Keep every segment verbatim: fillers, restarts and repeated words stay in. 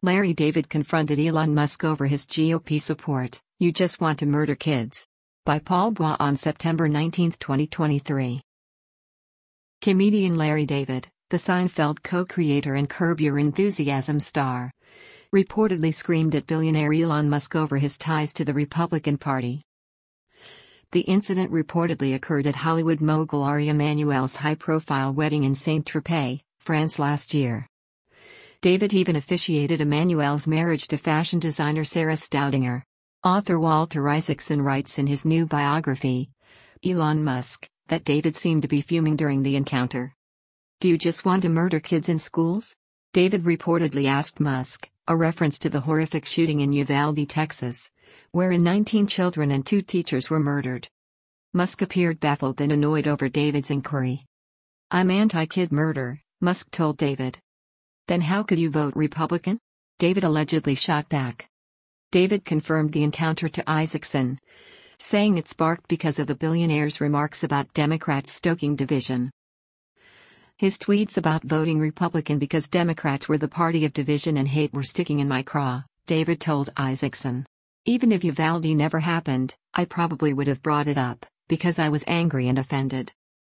Larry David confronted Elon Musk over his G O P support. You just want to murder kids. By Paul Bois on September nineteenth, twenty twenty-three. Comedian Larry David, the Seinfeld co-creator and Curb Your Enthusiasm star, reportedly screamed at billionaire Elon Musk over his ties to the Republican Party. The incident reportedly occurred at Hollywood mogul Ari Emanuel's high-profile wedding in Saint-Tropez, France last year. David even officiated Emanuel's marriage to fashion designer Sarah Staudinger. Author Walter Isaacson writes in his new biography, Elon Musk, that David seemed to be fuming during the encounter. Do you just want to murder kids in schools? David reportedly asked Musk, a reference to the horrific shooting in Uvalde, Texas, wherein nineteen children and two teachers were murdered. Musk appeared baffled and annoyed over David's inquiry. I'm anti-kid murder, Musk told David. Then how could you vote Republican? David allegedly shot back. David confirmed the encounter to Isaacson, saying it sparked because of the billionaire's remarks about Democrats stoking division. His tweets about voting Republican because Democrats were the party of division and hate were sticking in my craw, David told Isaacson. Even if Uvalde never happened, I probably would have brought it up, because I was angry and offended.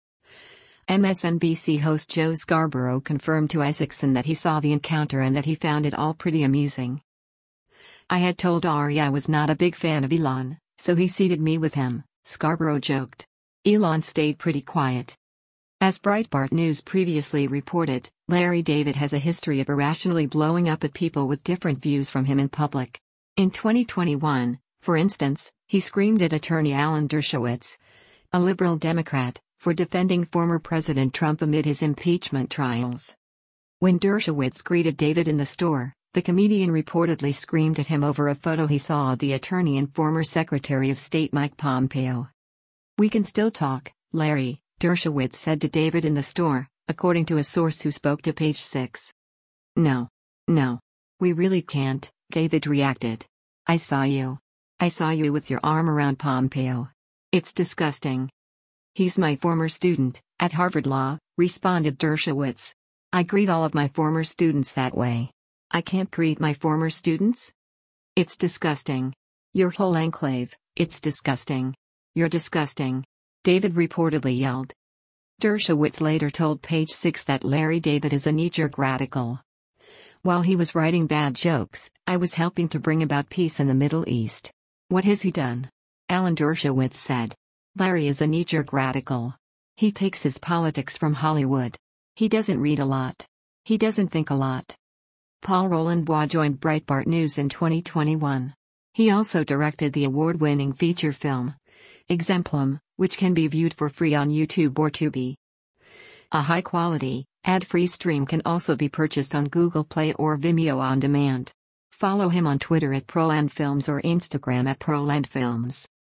M S N B C host Joe Scarborough confirmed to Isaacson that he saw the encounter and that he found it all pretty amusing. I had told Ari I was not a big fan of Elon, so he seated me with him, Scarborough joked. Elon stayed pretty quiet. As Breitbart News previously reported, Larry David has a history of irrationally blowing up at people with different views from him in public. In twenty twenty-one, for instance, he screamed at attorney Alan Dershowitz, a liberal Democrat, for defending former President Trump amid his impeachment trials. When Dershowitz greeted David in the store, the comedian reportedly screamed at him over a photo he saw of the attorney and former Secretary of State Mike Pompeo. We can still talk, Larry, Dershowitz said to David in the store, according to a source who spoke to Page Six. No. No. We really can't, David reacted. I saw you. I saw you with your arm around Pompeo. It's disgusting. He's my former student, at Harvard Law, responded Dershowitz. I greet all of my former students that way. I can't greet my former students? It's disgusting. Your whole enclave, it's disgusting. You're disgusting. David reportedly yelled. Dershowitz later told Page Six that Larry David is a knee-jerk radical. While he was writing bad jokes, I was helping to bring about peace in the Middle East. What has he done? Alan Dershowitz said. Larry is a knee-jerk radical. He takes his politics from Hollywood. He doesn't read a lot. He doesn't think a lot. Paul Roland Bois joined Breitbart News in twenty twenty-one. He also directed the award-winning feature film, Exemplum, which can be viewed for free on YouTube or Tubi. A high-quality, ad-free stream can also be purchased on Google Play or Vimeo on demand. Follow him on Twitter at ProlandFilms or Instagram at ProlandFilms.